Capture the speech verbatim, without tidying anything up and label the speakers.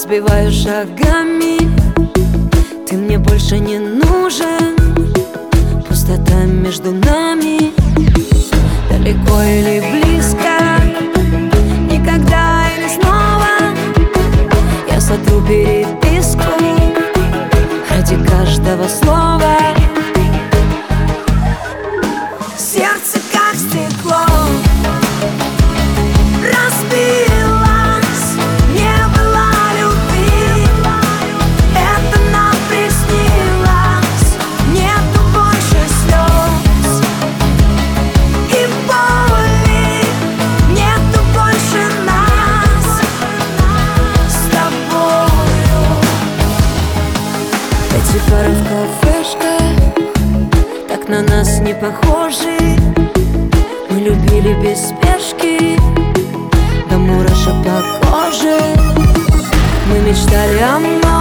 Speaker 1: сбиваю шагами. Ты мне больше не нужен. Пустота между нами, далеко или близко, никогда или снова. Я сотру переписку ради каждого слова. Сердце как стекло разбилось, не было любви, это нам приснилось. Нету больше слез и боли, нету больше нас с тобою. Эти пары в кафешках так на нас не похожи. Мы любили без спешки, до мурашек по коже. Мы мечтали о многом.